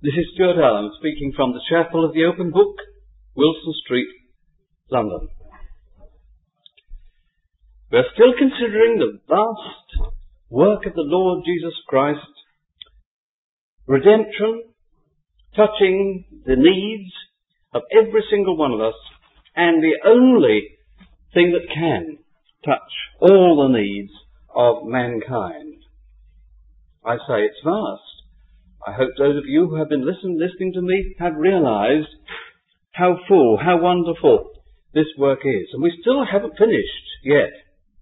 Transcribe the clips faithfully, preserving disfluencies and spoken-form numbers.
This is Stuart Allen speaking from the Chapel of the Open Book, Wilson Street, London. We are still considering the vast work of the Lord Jesus Christ, redemption, touching the needs of every single one of us, and the only thing that can touch all the needs of mankind. I say it's vast. I hope those of you who have been listen, listening to me have realized how full, how wonderful this work is. And we still haven't finished yet.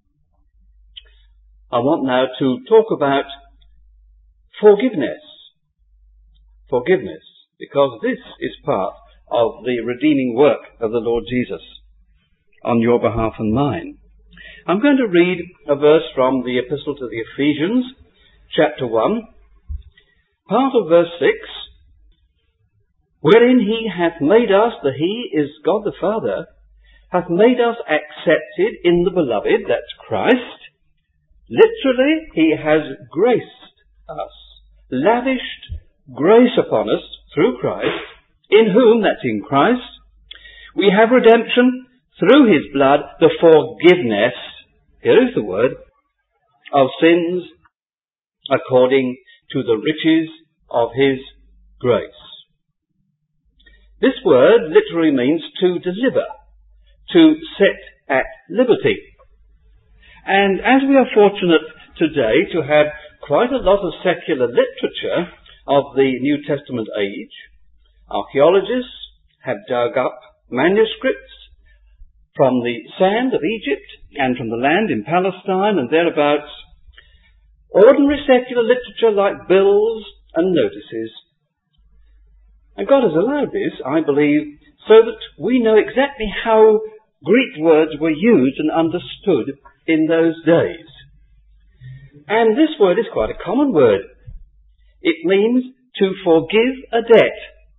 I want now to talk about forgiveness. Forgiveness, because this is part of the redeeming work of the Lord Jesus on your behalf and mine. I'm going to read a verse from the Epistle to the Ephesians, chapter one, part of verse six, wherein he hath made us, the he is God the Father, hath made us accepted in the beloved, that's Christ. Literally, he has graced us, lavished grace upon us through Christ, in whom, that's in Christ, we have redemption through his blood, the forgiveness, here is the word, of sins according to the riches of his grace. This word literally means to deliver, to set at liberty. And as we are fortunate today to have quite a lot of secular literature of the New Testament age, archaeologists have dug up manuscripts from the sand of Egypt and from the land in Palestine and thereabouts, ordinary secular literature like bills and notices. And God has allowed this, I believe, so that we know exactly how Greek words were used and understood in those days. And this word is quite a common word. It means to forgive a debt.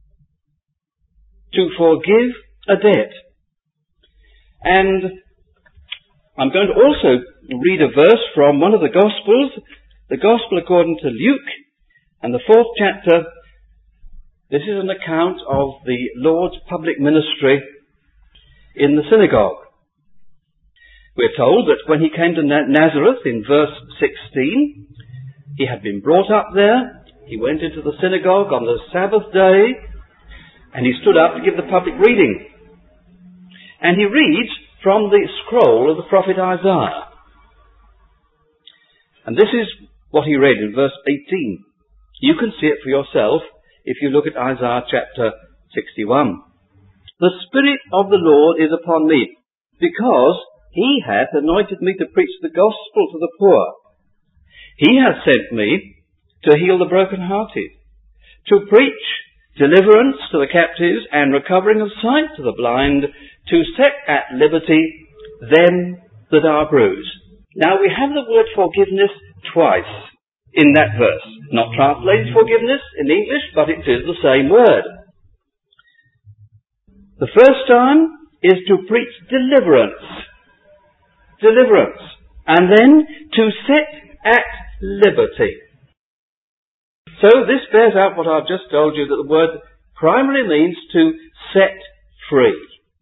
To forgive a debt. And I'm going to also read a verse from one of the Gospels, the Gospel according to Luke, and the fourth chapter. This is an account of the Lord's public ministry in the synagogue. We're told that when he came to Nazareth in verse sixteen, he had been brought up there. He went into the synagogue on the Sabbath day, and he stood up to give the public reading. And he reads from the scroll of the prophet Isaiah. And this is what he read in verse eighteen. You can see it for yourself if you look at Isaiah chapter sixty-one. The Spirit of the Lord is upon me, because he hath anointed me to preach the gospel to the poor. He hath sent me to heal the brokenhearted, to preach deliverance to the captives and recovering of sight to the blind, to set at liberty them that are bruised. Now we have the word forgiveness twice in that verse. Not translated forgiveness in English, but it is the same word. The first time is to preach deliverance. Deliverance. And then to set at liberty. So this bears out what I've just told you, that the word primarily means to set free.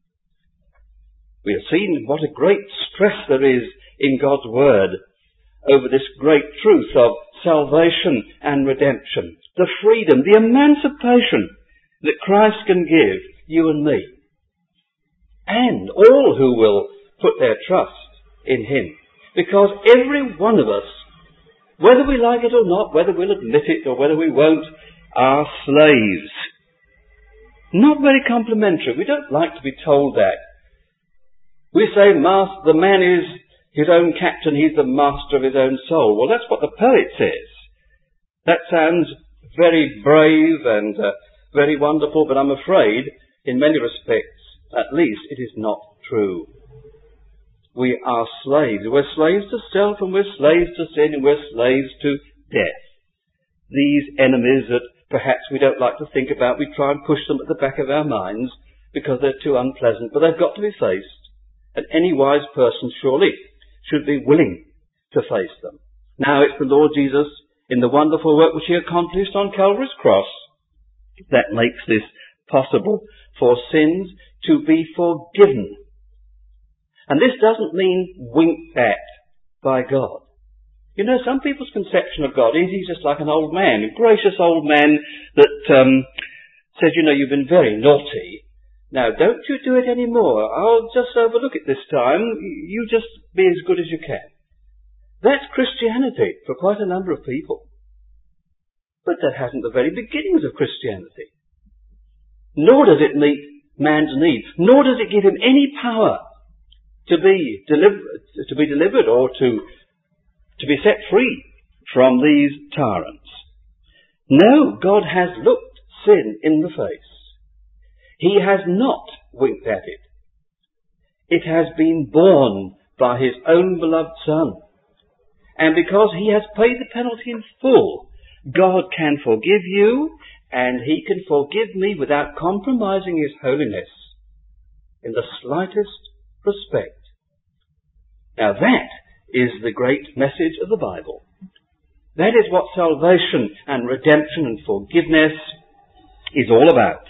We have seen what a great stress there is in God's word over this great truth of salvation and redemption, the freedom, the emancipation that Christ can give you and me, and all who will put their trust in him. Because every one of us, whether we like it or not, whether we'll admit it or whether we won't, are slaves. Not very complimentary. We don't like to be told that. We say master, the man is his own captain, he's the master of his own soul. Well, that's what the poet says. That sounds very brave and uh, very wonderful, but I'm afraid, in many respects, at least, it is not true. We are slaves. We're slaves to self, and we're slaves to sin, and we're slaves to death. These enemies that perhaps we don't like to think about, we try and push them at the back of our minds because they're too unpleasant, but they've got to be faced. And any wise person surely should be willing to face them. Now it's the Lord Jesus, in the wonderful work which he accomplished on Calvary's cross, that makes this possible for sins to be forgiven. And this doesn't mean winked at by God. You know, some people's conception of God is he's just like an old man, a gracious old man that um, says, you know, you've been very naughty. Now, don't you do it anymore. I'll just overlook it this time. You just be as good as you can. That's Christianity for quite a number of people. But that hasn't the very beginnings of Christianity. Nor does it meet man's needs. Nor does it give him any power to be delivered, to be delivered or to, to be set free from these tyrants. No, God has looked sin in the face. He has not winked at it. It has been borne by his own beloved Son. And because he has paid the penalty in full, God can forgive you, and he can forgive me without compromising his holiness in the slightest respect. Now that is the great message of the Bible. That is what salvation and redemption and forgiveness is all about.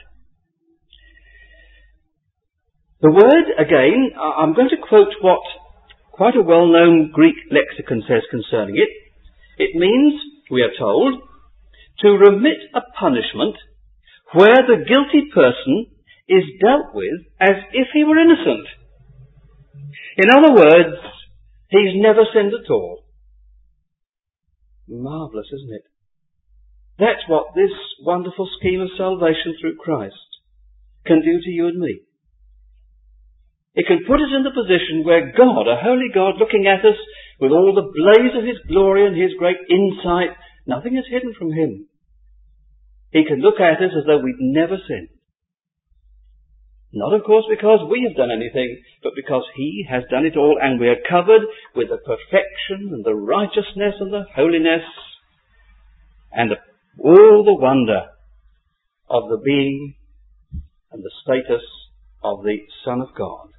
The word, again, I'm going to quote what quite a well-known Greek lexicon says concerning it. It means, we are told, to remit a punishment where the guilty person is dealt with as if he were innocent. In other words, he's never sinned at all. Marvellous, isn't it? That's what this wonderful scheme of salvation through Christ can do to you and me. It can put us in the position where God, a holy God, looking at us with all the blaze of his glory and his great insight, nothing is hidden from him. He can look at us as though we'd never sinned. Not, of course, because we have done anything, but because he has done it all, and we are covered with the perfection and the righteousness and the holiness and the, all the wonder of the being and the status of the Son of God.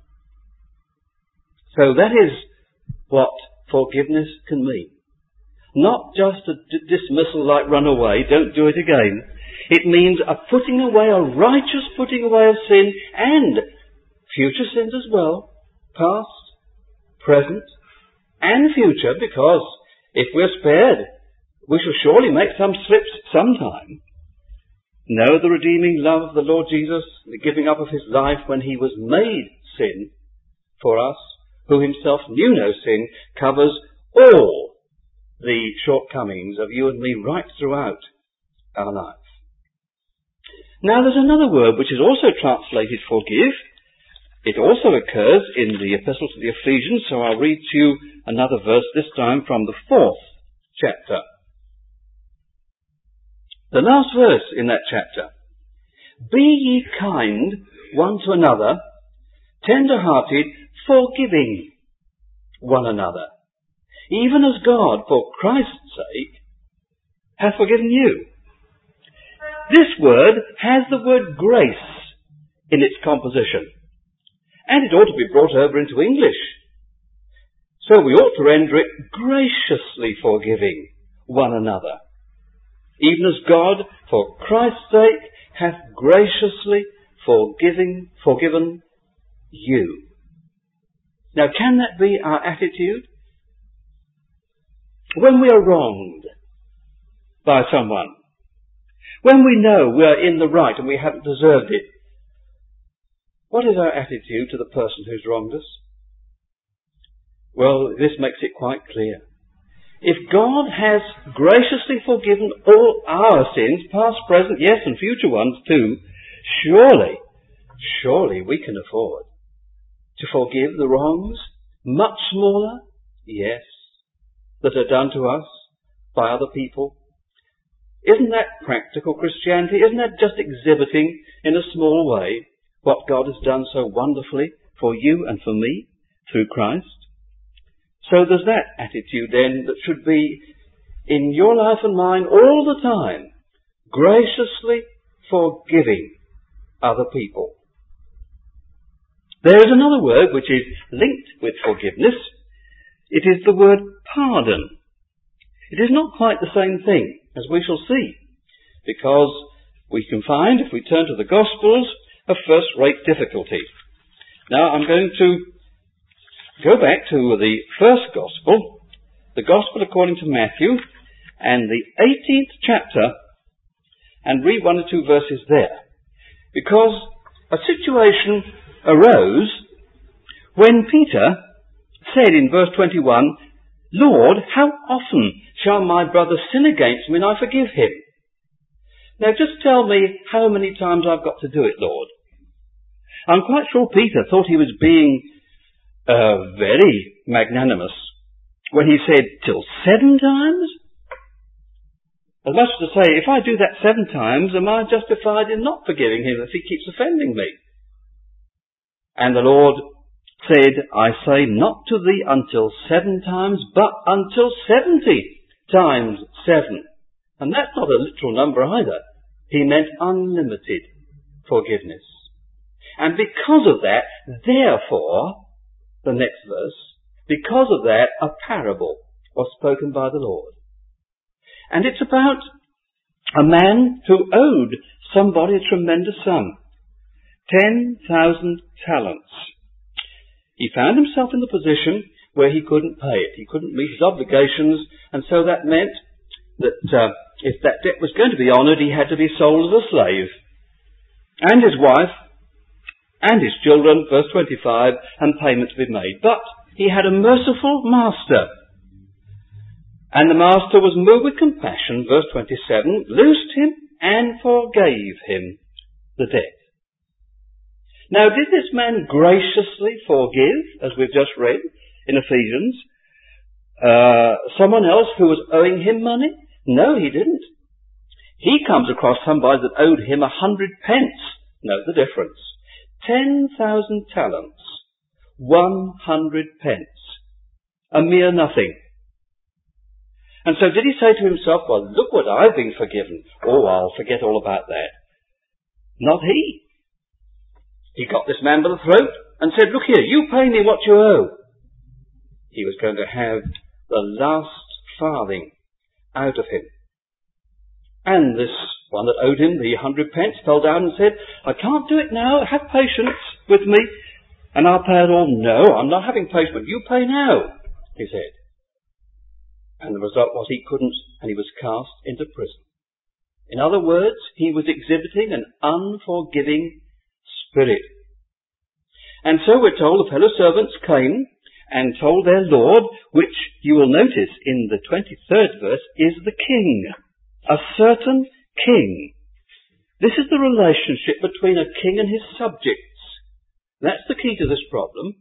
So that is what forgiveness can mean. Not just a d- dismissal like run away, don't do it again. It means a putting away, a righteous putting away of sin and future sins as well, past, present, and future, because if we're spared, we shall surely make some slips sometime. Know the redeeming love of the Lord Jesus, the giving up of his life when he was made sin for us, who himself knew no sin, covers all the shortcomings of you and me right throughout our life. Now there's another word which is also translated forgive. It also occurs in the Epistle to the Ephesians, so I'll read to you another verse, this time from the fourth chapter. The last verse in that chapter. Be ye kind one to another, tender-hearted, forgiving one another, even as God, for Christ's sake, hath forgiven you. This word has the word grace in its composition, and it ought to be brought over into English. So we ought to render it graciously forgiving one another, even as God, for Christ's sake, hath graciously forgiving, forgiven you. Now, can that be our attitude? When we are wronged by someone, when we know we are in the right and we haven't deserved it, what is our attitude to the person who's wronged us? Well, this makes it quite clear. If God has graciously forgiven all our sins, past, present, yes, and future ones too, surely, surely we can afford to forgive the wrongs, much smaller, yes, that are done to us by other people. Isn't that practical Christianity? Isn't that just exhibiting in a small way what God has done so wonderfully for you and for me through Christ? So there's that attitude then that should be in your life and mine all the time, graciously forgiving other people. There is another word which is linked with forgiveness. It is the word pardon. It is not quite the same thing, as we shall see, because we can find, if we turn to the Gospels, a first-rate difficulty. Now, I'm going to go back to the first Gospel, the Gospel according to Matthew, and the eighteenth chapter, and read one or two verses there. Because a situation arose when Peter said in verse twenty-one, "Lord, how often shall my brother sin against me and I forgive him?" Now just tell me how many times I've got to do it, Lord. I'm quite sure Peter thought he was being uh, very magnanimous when he said, till seven times? As much as to say, if I do that seven times, am I justified in not forgiving him if he keeps offending me? And the Lord said, "I say not to thee until seven times, but until seventy times seven." And that's not a literal number either. He meant unlimited forgiveness. And because of that, therefore, the next verse, because of that, a parable was spoken by the Lord. And it's about a man who owed somebody a tremendous sum. Ten thousand talents. He found himself in the position where he couldn't pay it. He couldn't meet his obligations, and so that meant that uh, if that debt was going to be honoured, he had to be sold as a slave. And his wife, and his children, verse twenty-five, and payment to be made. But he had a merciful master. And the master was moved with compassion, verse twenty-seven, loosed him and forgave him the debt. Now, did this man graciously forgive, as we've just read in Ephesians, uh, someone else who was owing him money? No, he didn't. He comes across somebody that owed him a hundred pence. Note the difference. Ten thousand talents. One hundred pence. A mere nothing. And so did he say to himself, well, look what I've been forgiven. Oh, I'll forget all about that. Not he. He got this man by the throat and said, look here, you pay me what you owe. He was going to have the last farthing out of him. And this one that owed him the hundred pence fell down and said, I can't do it now. Have patience with me and I'll pay it all. No, I'm not having patience. You pay now, he said. And the result was he couldn't, and he was cast into prison. In other words, he was exhibiting an unforgiving spirit. And so we're told the fellow servants came and told their Lord, which you will notice in the twenty-third verse is the king. A certain king. This is the relationship between a king and his subjects. That's the key to this problem.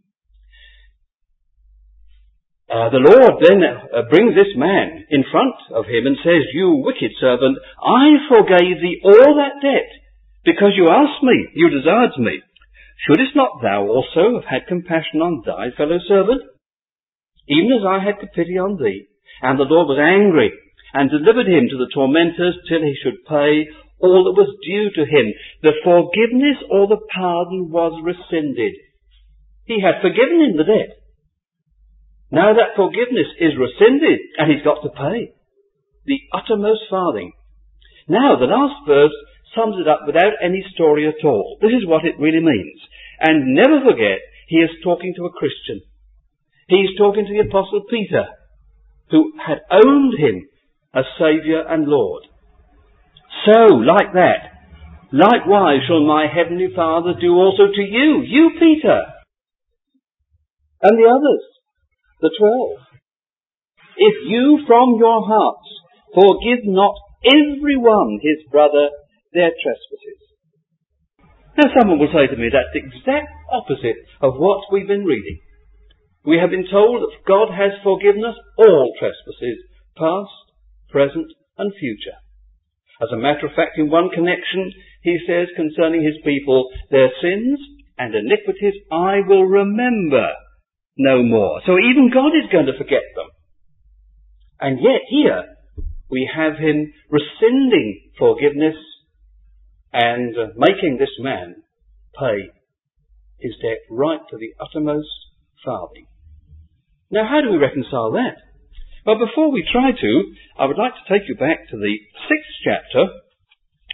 Uh, the Lord then uh, brings this man in front of him and says, you wicked servant, I forgave thee all that debt, because you asked me, you desired me. Shouldest not thou also have had compassion on thy fellow servant, even as I had pity on thee? And the Lord was angry, and delivered him to the tormentors till he should pay all that was due to him. The forgiveness or the pardon was rescinded. He had forgiven him the debt. Now that forgiveness is rescinded, and he's got to pay the uttermost farthing. Now, the last verse sums it up without any story at all. This is what it really means. And never forget, he is talking to a Christian. He's talking to the Apostle Peter, who had owned him as Saviour and Lord. So, like that, likewise shall my heavenly Father do also to you, you Peter, and the others. The twelve. If you from your hearts forgive not every one his brother their trespasses. Now someone will say to me, that's the exact opposite of what we've been reading. We have been told that God has forgiven us all trespasses, past, present and future. As a matter of fact, in one connection, he says concerning his people, their sins and iniquities I will remember no more. So even God is going to forget them. And yet here we have him rescinding forgiveness and uh, making this man pay his debt right to the uttermost farthing. Now how do we reconcile that? Well, before we try to, I would like to take you back to the sixth chapter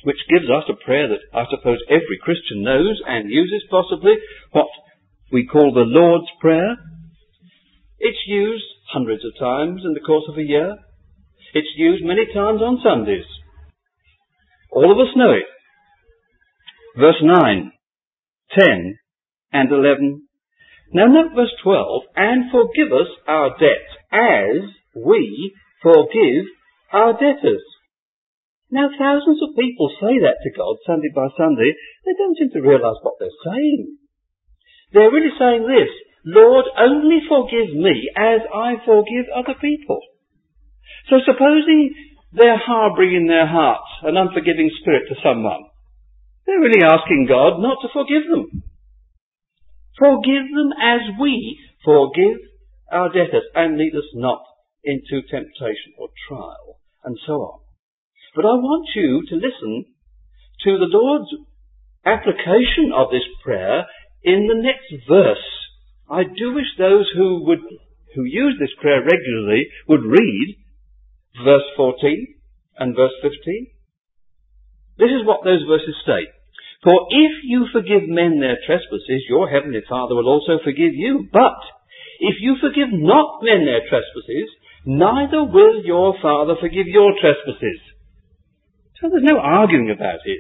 which gives us a prayer that I suppose every Christian knows and uses possibly, what we call the Lord's Prayer. It's used hundreds of times in the course of a year. It's used many times on Sundays. All of us know it. Verse nine, ten and eleven. Now note verse twelve. And forgive us our debts as we forgive our debtors. Now thousands of people say that to God Sunday by Sunday. They don't seem to realise what they're saying. They're really saying this: Lord, only forgive me as I forgive other people. So supposing they're harbouring in their hearts an unforgiving spirit to someone, they're really asking God not to forgive them. Forgive them as we forgive our debtors, and lead us not into temptation or trial, and so on. But I want you to listen to the Lord's application of this prayer in the next verse. I do wish those who would who use this prayer regularly would read verse fourteen and verse fifteen. This is what those verses say. For if you forgive men their trespasses, your heavenly Father will also forgive you. But if you forgive not men their trespasses, neither will your Father forgive your trespasses. So there's no arguing about it.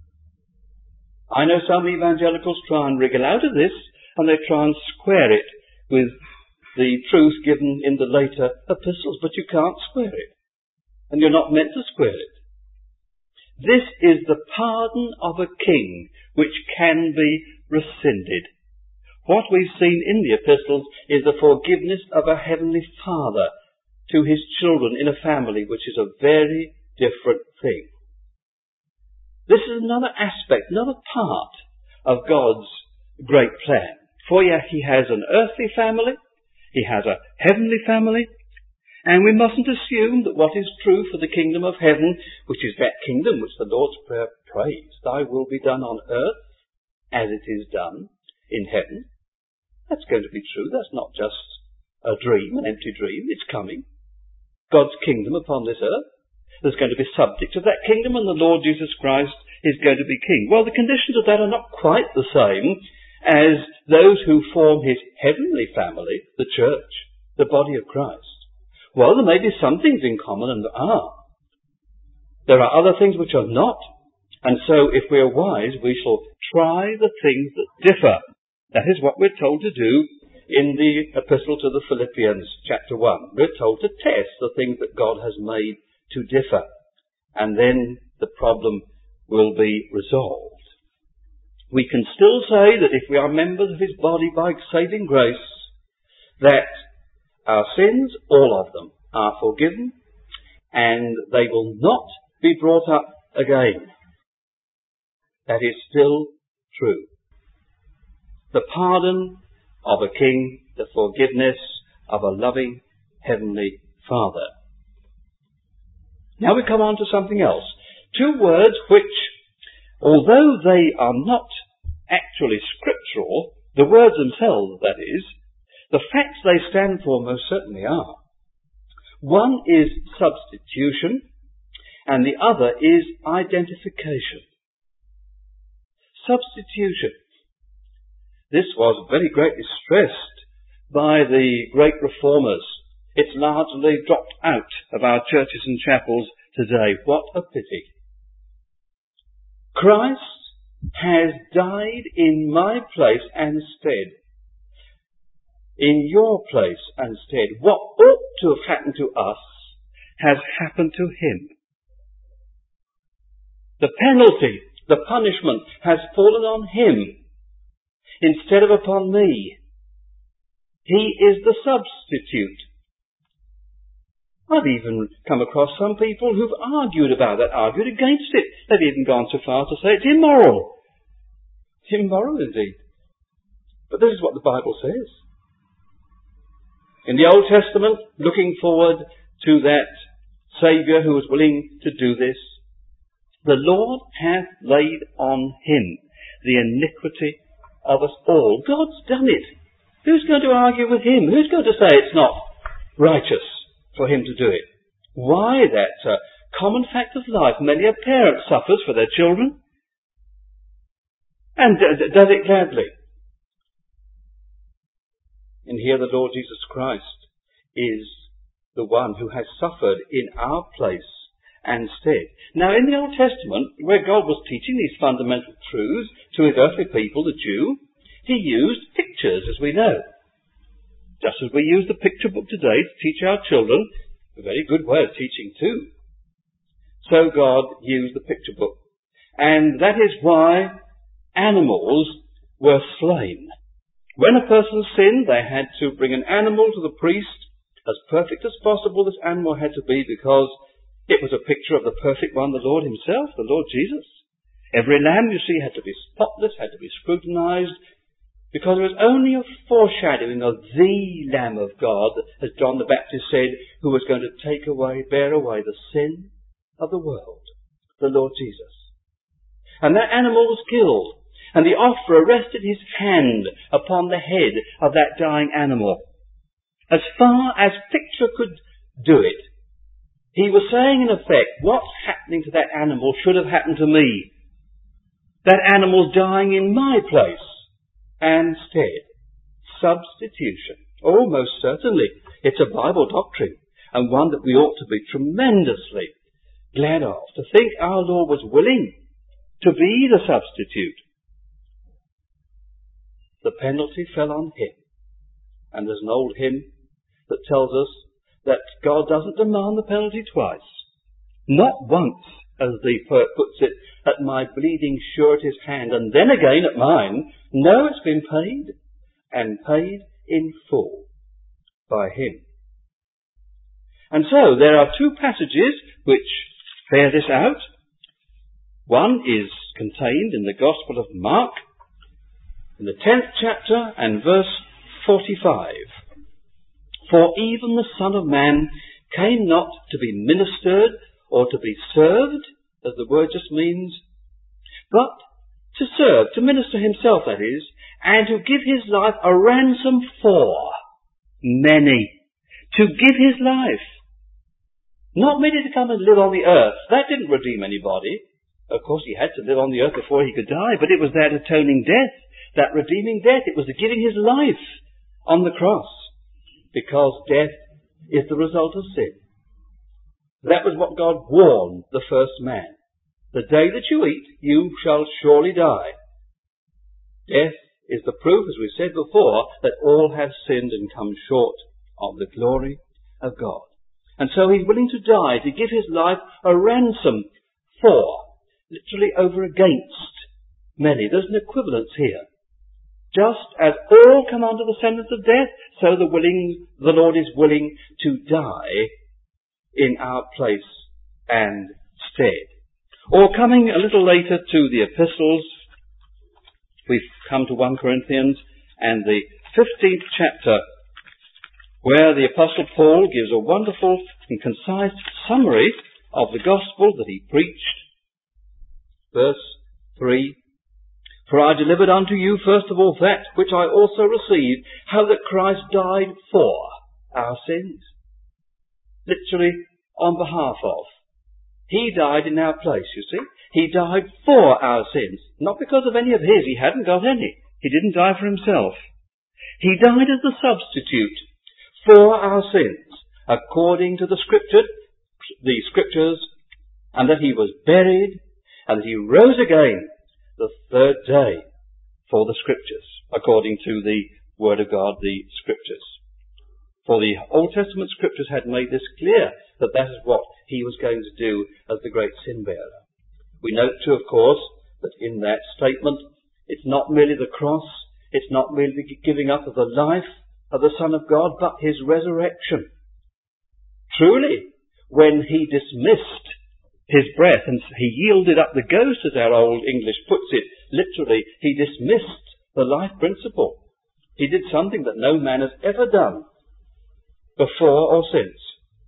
I know some evangelicals try and wriggle out of this, and they try and square it with the truth given in the later epistles, but you can't square it. And you're not meant to square it. This is the pardon of a king which can be rescinded. What we've seen in the epistles is the forgiveness of a heavenly Father to his children in a family, which is a very different thing. This is another aspect, another part of God's great plan. For yeah, he has an earthly family, he has a heavenly family, and we mustn't assume that what is true for the kingdom of heaven, which is that kingdom which the Lord's Prayer prays, thy will be done on earth as it is done in heaven. That's going to be true. That's not just a dream, an empty dream. It's coming. God's kingdom upon this earth. There's going to be subject of that kingdom, and the Lord Jesus Christ is going to be king. Well, the conditions of that are not quite the same as those who form his heavenly family, the church, the body of Christ. Well, there may be some things in common, and there are. There are other things which are not. And so, if we are wise, we shall try the things that differ. That is what we're told to do in the epistle to the Philippians, chapter one. We're told to test the things that God has made to differ. And then the problem will be resolved. We can still say that if we are members of his body by saving grace, that our sins, all of them, are forgiven, and they will not be brought up again. That is still true. The pardon of a king, the forgiveness of a loving heavenly Father. Now we come on to something else. Two words which, although they are not actually scriptural, the words themselves, that is, the facts they stand for most certainly are. One is substitution, and the other is identification. Substitution. This was very greatly stressed by the great reformers. It's largely dropped out of our churches and chapels today. What a pity. Christ has died in my place and stead. In your place and stead. What ought to have happened to us has happened to him. The penalty, the punishment, has fallen on him instead of upon me. He is the substitute. I've even come across some people who've argued about that, argued against it. They've even gone so far to say it's immoral. It's immoral indeed. But this is what the Bible says. In the Old Testament, looking forward to that Saviour who was willing to do this, the Lord hath laid on him the iniquity of us all. God's done it. Who's going to argue with him? Who's going to say it's not righteous for him to do it? Why that uh, common fact of life. Many a parent suffers for their children and d- d- does it gladly. And here the Lord Jesus Christ is the one who has suffered in our place and stead. Now, in the Old Testament, where God was teaching these fundamental truths to his earthly people, the Jew, he used pictures, as we know. Just as we use the picture book today to teach our children, a very good way of teaching too. So God used the picture book. And that is why animals were slain. When a person sinned, they had to bring an animal to the priest. As perfect as possible this animal had to be, because it was a picture of the perfect one, the Lord himself, the Lord Jesus. Every lamb, you see, had to be spotless, had to be scrutinized, because it was only a foreshadowing of the Lamb of God, as John the Baptist said, who was going to take away, bear away the sin of the world, the Lord Jesus. And that animal was killed, and the offerer rested his hand upon the head of that dying animal. As far as picture could do it, he was saying in effect, what's happening to that animal should have happened to me. That animal's dying in my place and stead. Substitution. Oh, most certainly. It's a Bible doctrine, and one that we ought to be tremendously glad of. To think our Lord was willing to be the substitute. The penalty fell on him. And there's an old hymn that tells us that God doesn't demand the penalty twice. Not once, as the poet puts it, at my bleeding surety's hand, and then again at mine. No, it's been paid, and paid in full by him. And so there are two passages which bear this out. One is contained in the Gospel of Mark, in the tenth chapter and verse forty-five. For even the Son of Man came not to be ministered or to be served, as the word just means, but to serve, to minister himself, that is, and to give his life a ransom for many. To give his life. Not merely to come and live on the earth. That didn't redeem anybody. Of course, he had to live on the earth before he could die, but it was that atoning death, that redeeming death. It was the giving his life on the cross, because death is the result of sin. That was what God warned the first man. The day that you eat, you shall surely die. Death is the proof, as we said before, that all have sinned and come short of the glory of God. And so he's willing to die, to give his life a ransom for, literally over against, many. There's an equivalence here. Just as all come under the sentence of death, so the willing, the Lord is willing to die in our place and stead. Or coming a little later to the epistles, we've come to First Corinthians and the fifteenth chapter, where the Apostle Paul gives a wonderful and concise summary of the gospel that he preached. Verse three. For I delivered unto you first of all that which I also received, how that Christ died for our sins. Literally, on behalf of. He died in our place, you see. He died for our sins. Not because of any of his. He hadn't got any. He didn't die for himself. He died as the substitute for our sins, according to the scripture, the scriptures, and that he was buried, and that he rose again the third day for the scriptures, according to the word of God, the scriptures. For the Old Testament scriptures had made this clear, that that is what he was going to do as the great sin bearer. We note too, of course, that in that statement, it's not merely the cross, it's not merely the giving up of the life of the Son of God, but his resurrection. Truly, when he dismissed his breath and he yielded up the ghost, as our old English puts it, literally, he dismissed the life principle. He did something that no man has ever done before or since.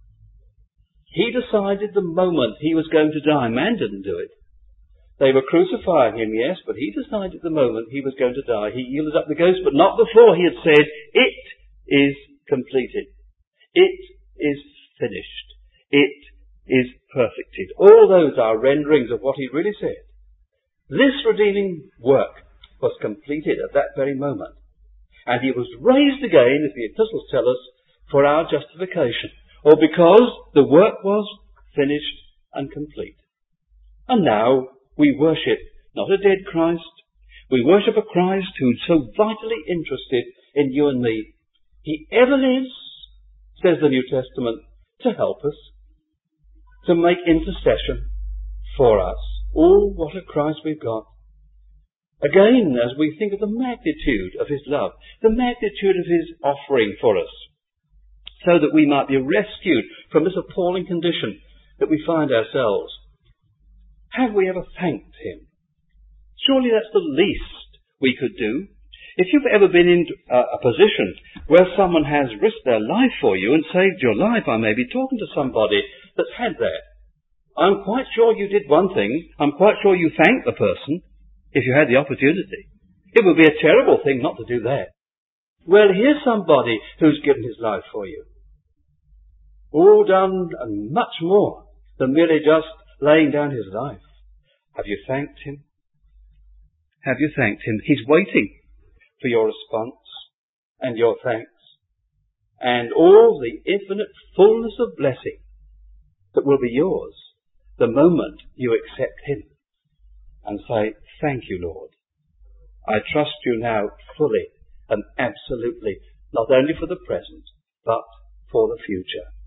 He decided the moment he was going to die. Man didn't do it. They were crucifying him, yes, but he decided the moment he was going to die. He yielded up the ghost, but not before he had said, it is completed. It is finished. It is perfected. All those are renderings of what he really said. This redeeming work was completed at that very moment. And he was raised again, as the epistles tell us, for our justification, or because the work was finished and complete. And now we worship not a dead Christ, we worship a Christ who's so vitally interested in you and me. He ever lives, says the New Testament, to help us, to make intercession for us. Oh, what a Christ we've got. Again, as we think of the magnitude of his love, the magnitude of his offering for us, so that we might be rescued from this appalling condition that we find ourselves. Have we ever thanked him? Surely that's the least we could do. If you've ever been in a, a position where someone has risked their life for you and saved your life, I may be talking to somebody that's had that. I'm quite sure you did one thing. I'm quite sure you thanked the person if you had the opportunity. It would be a terrible thing not to do that. Well, here's somebody who's given his life for you. All done and much more than merely just laying down his life. Have you thanked him? Have you thanked him? He's waiting for your response and your thanks and all the infinite fullness of blessing that will be yours the moment you accept him and say, thank you, Lord. I trust you now fully and absolutely, not only for the present, but for the future.